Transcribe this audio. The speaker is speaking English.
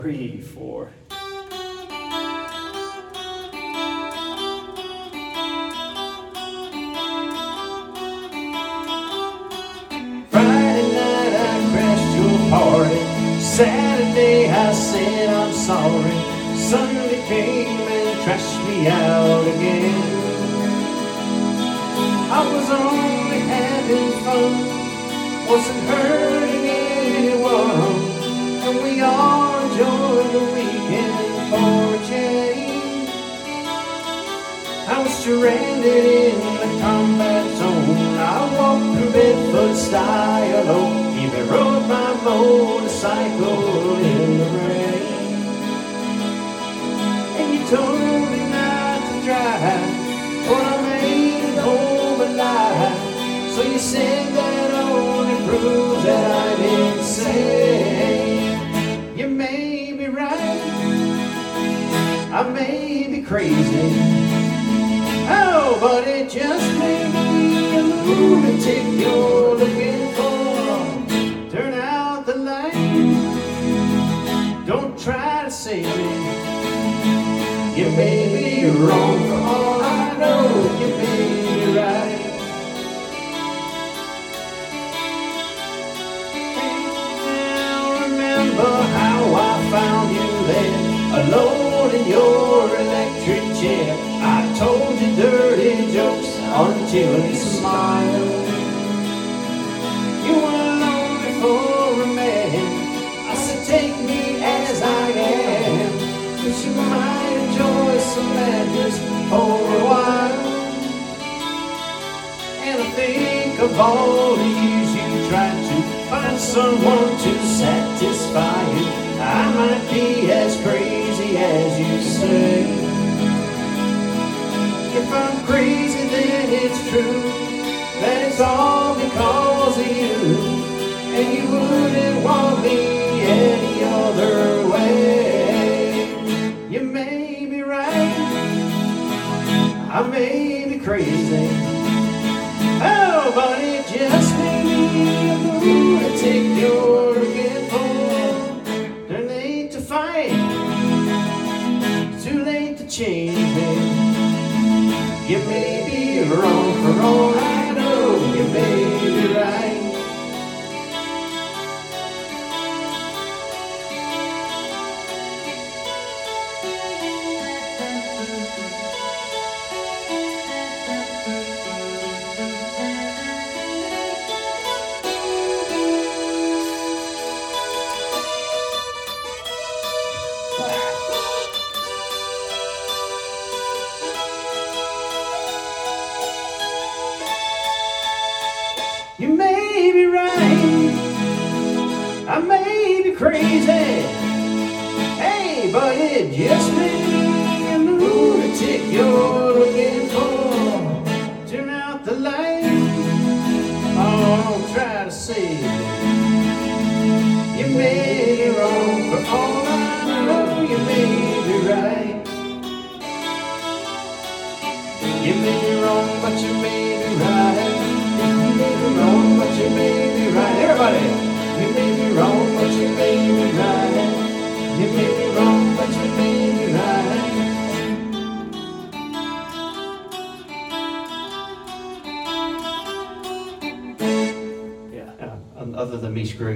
3, 4. Friday night I crashed your party. Saturday I said I'm sorry. Sunday came and trashed me out again. I was only having fun, wasn't hurting anyone, and we all enjoyed the weekend for a change. I was stranded in the combat zone. I walked through Bedford style, even rode my motorcycle in the rain. And you told me not to drive, but I made it home alive. So you said that only proves that I'm insane. You may be right, I may be crazy, oh, but it just may be a lunatic you're looking for. Turn out the light, don't try to save me. You may be wrong for all I know, you may be right. How I found you there, alone in your electric chair. I told you dirty jokes until you smiled. You were lonely for a man. I said, take me as I am, but you might enjoy some madness for a while. And I think of all the years you tried to find someone to satisfy you. I might be as crazy as you say. If I'm crazy, then it's true that it's all because of you, and you wouldn't want me any other way. You may be right, I may be crazy, oh, but it just may be a lunatic you're looking for. Too late to fight, too late to change me. You may be wrong for all I know, you may be right. You may be right, I may be crazy, hey, but it just may be a lunatic you're looking for. Turn out the light, oh, don't try to save me. You may be wrong for all I know, you may be right. You may be wrong, but you may be right. You may be wrong, but you may be right. Everybody! You may be wrong, but you may be right. You may be wrong,